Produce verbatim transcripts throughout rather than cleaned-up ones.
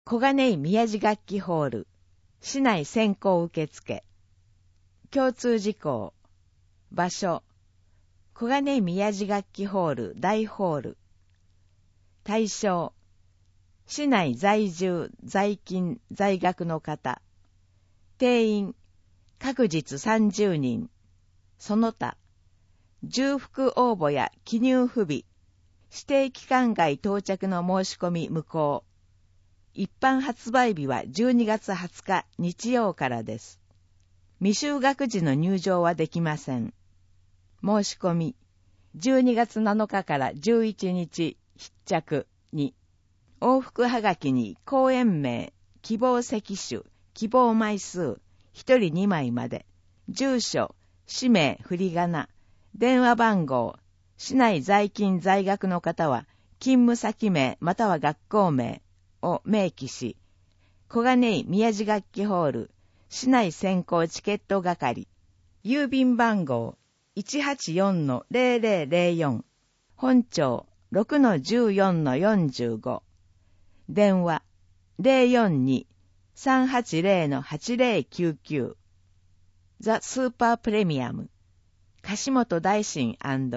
小金井宮地楽器ホール、市内先行受付。共通事項。場所、小金井宮地楽器ホール大ホール。対象、市内在住、在勤、在学の方。定員、各日さんじゅうにん。その他、重複応募や記入不備、指定期間外到着の申し込み無効。一般発売日はじゅうにがつはつか日曜からです。未就学時の入場はできません。申し込み、じゅうにがつなのかからじゅういちにち必着に、往復はがきに公演名、希望席種、希望枚数、ひとりにまいまで、住所、氏名、振り仮名、電話番号、市内在勤在学の方は、勤務先名または学校名を明記し、小金井宮地楽器ホール、市内先行チケット係、郵便番号 いちはちよんのゼロゼロゼロよん、本町 ろくのじゅうよんのよんじゅうご、電話 ゼロよんに さんはちゼロのはちゼロきゅうきゅう、ザ・スーパープレミアム、樫本大臣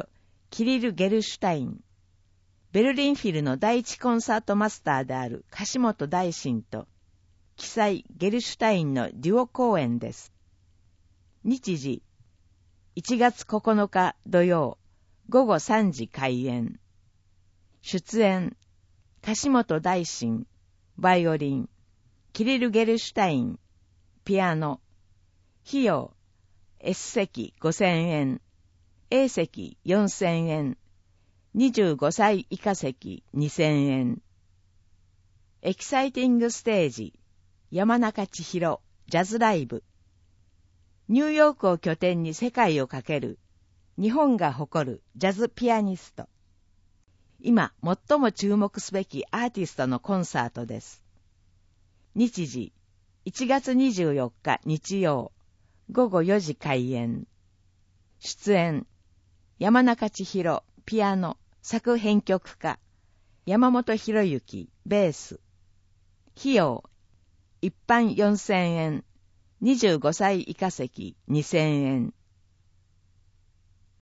&キリル・ゲルシュタイン、ベルリンフィルの第一コンサートマスターである樫本大臣と、記載ゲルシュタインのデュオ公演です。日時、いちがつここのか土曜、ごごさんじ開演。出演、樫本大臣、バイオリン、キリル・ゲルシュタイン、ピアノ。費用、S 席ごせんえん、A 席よんせんえん、にじゅうごさい以下席にせんえん。エキサイティングステージ、山中千尋、ジャズライブ。ニューヨークを拠点に世界を駆ける、日本が誇るジャズピアニスト。今、最も注目すべきアーティストのコンサートです。日時、いちがつにじゅうよっか日曜、ごごよじ開演。出演、山中千尋、ピアノ、作編曲家、山本博之、ベース。費用、一般よんせんえん、にじゅうごさい以下席にせんえん。